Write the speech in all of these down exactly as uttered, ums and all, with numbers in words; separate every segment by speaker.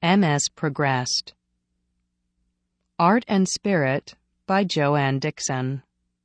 Speaker 1: M S progressed. Art and Spirit by Joanne Dickson.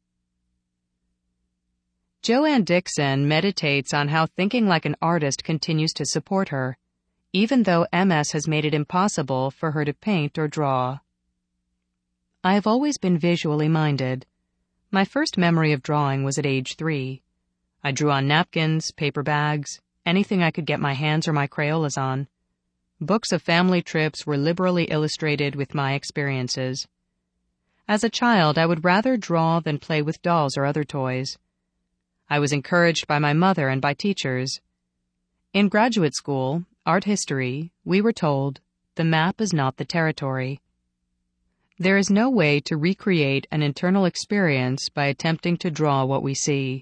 Speaker 1: Joanne Dickson meditates on how thinking like an artist continues to support her, even though M S has made it impossible for her to paint or draw. I have always been visually minded. My first memory of drawing was at age three. I drew on napkins, paper bags, anything I could get my hands or my Crayolas on. Books of family trips were liberally illustrated with my experiences. As a child, I would rather draw than play with dolls or other toys. I was encouraged by my mother and by teachers. In graduate school, art history, we were told, the map is not the territory. There is no way to recreate an internal experience by attempting to draw what we see.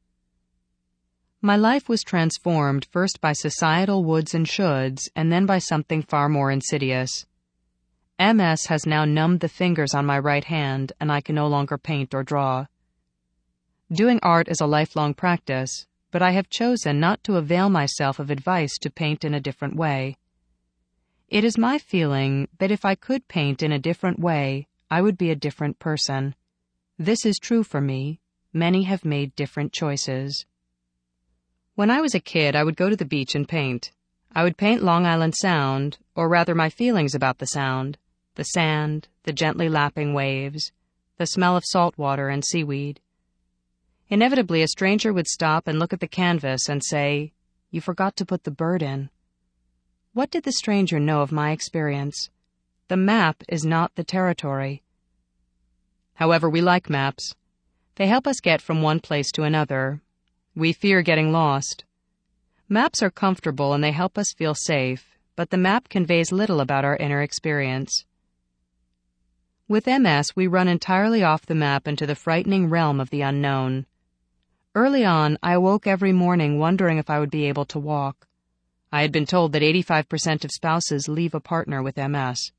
Speaker 1: My life was transformed first by societal woulds and shoulds, and then by something far more insidious. M S has now numbed the fingers on my right hand, and I can no longer paint or draw. Doing art is a lifelong practice, but I have chosen not to avail myself of advice to paint in a different way. It is my feeling that if I could paint in a different way, I would be a different person. This is true for me. Many have made different choices. When I was a kid, I would go to the beach and paint. I would paint Long Island Sound, or rather my feelings about the sound, the sand, the gently lapping waves, the smell of salt water and seaweed. Inevitably, a stranger would stop and look at the canvas and say, "You forgot to put the bird in." What did the stranger know of my experience? The map is not the territory. However, we like maps. They help us get from one place to another. We fear getting lost. Maps are comfortable and they help us feel safe, but the map conveys little about our inner experience. With M S, we run entirely off the map into the frightening realm of the unknown. Early on, I awoke every morning wondering if I would be able to walk. I had been told that eighty-five percent of spouses leave a partner with M S.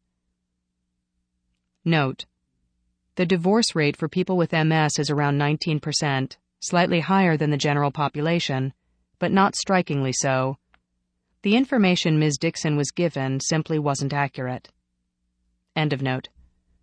Speaker 1: Note: the divorce rate for people with M S is around nineteen percent, slightly higher than the general population, but not strikingly so. The information Miz Dickson was given simply wasn't accurate. End of note.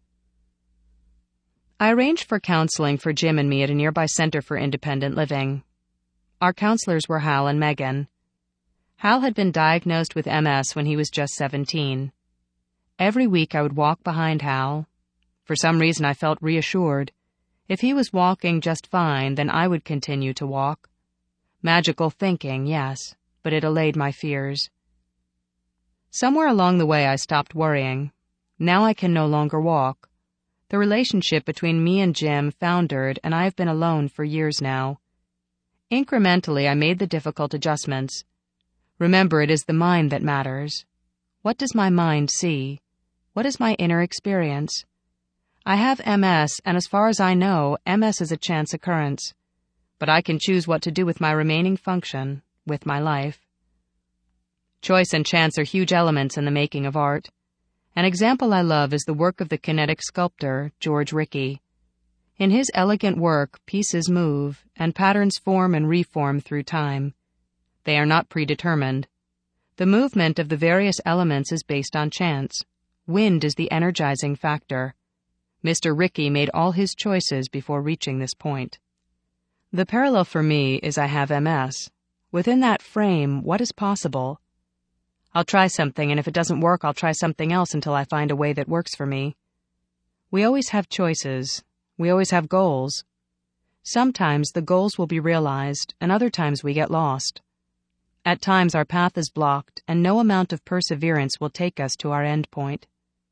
Speaker 1: I arranged for counseling for Jim and me at a nearby Center for Independent Living. Our counselors were Hal and Megan. Hal had been diagnosed with M S when he was just seventeen. Every week I would walk behind Hal. For some reason I felt reassured. If he was walking just fine, then I would continue to walk. Magical thinking, yes, but it allayed my fears. Somewhere along the way I stopped worrying. Now I can no longer walk. The relationship between me and Jim foundered, and I have been alone for years now. Incrementally, I made the difficult adjustments. Remember, it is the mind that matters. What does my mind see? What is my inner experience? I have M S, and as far as I know, M S is a chance occurrence. But I can choose what to do with my remaining function, with my life. Choice and chance are huge elements in the making of art. An example I love is the work of the kinetic sculptor, George Rickey. In his elegant work, pieces move, and patterns form and reform through time. They are not predetermined. The movement of the various elements is based on chance. Wind is the energizing factor. Mister Rickey made all his choices before reaching this point. The parallel for me is I have M S. Within that frame, what is possible? I'll try something, and if it doesn't work, I'll try something else until I find a way that works for me. We always have choices. We always have goals. Sometimes the goals will be realized, and other times we get lost. At times our path is blocked, and no amount of perseverance will take us to our end point.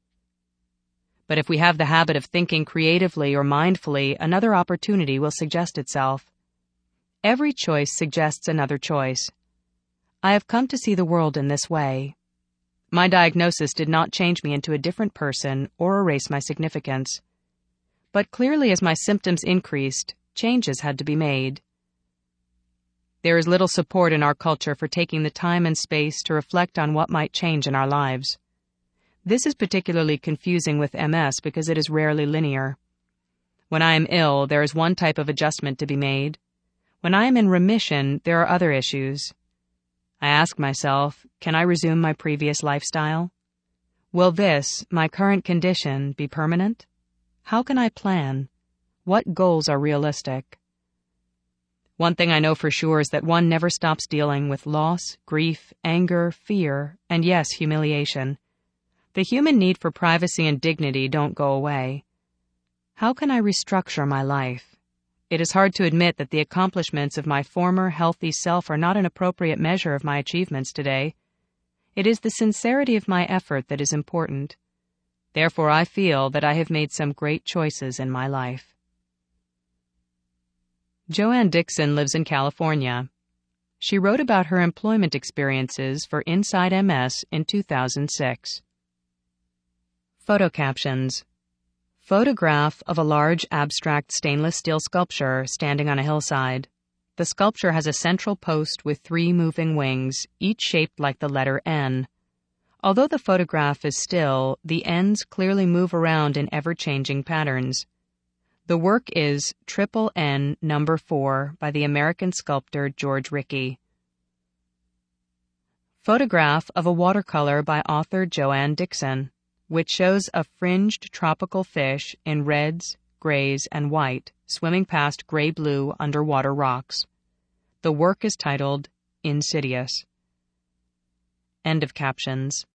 Speaker 1: But if we have the habit of thinking creatively or mindfully, another opportunity will suggest itself. Every choice suggests another choice. I have come to see the world in this way. My diagnosis did not change me into a different person or erase my significance. But clearly as my symptoms increased, changes had to be made. There is little support in our culture for taking the time and space to reflect on what might change in our lives. This is particularly confusing with M S because it is rarely linear. When I am ill, there is one type of adjustment to be made. When I am in remission, there are other issues. I ask myself, can I resume my previous lifestyle? Will this, my current condition, be permanent? How can I plan? What goals are realistic? One thing I know for sure is that one never stops dealing with loss, grief, anger, fear, and yes, humiliation. The human need for privacy and dignity don't go away. How can I restructure my life? It is hard to admit that the accomplishments of my former healthy self are not an appropriate measure of my achievements today. It is the sincerity of my effort that is important. Therefore, I feel that I have made some great choices in my life. Joanne Dixon lives in California. She wrote about her employment experiences for Inside M S in two thousand six. Photo captions. Photograph of a large abstract stainless steel sculpture standing on a hillside. The sculpture has a central post with three moving wings, each shaped like the letter N. Although the photograph is still, the ends clearly move around in ever-changing patterns. The work is Triple N Number Four by the American sculptor George Rickey. Photograph of a watercolor by author Joanne Dixon, which shows a fringed tropical fish in reds, grays, and white swimming past gray-blue underwater rocks. The work is titled Insidious. End of captions.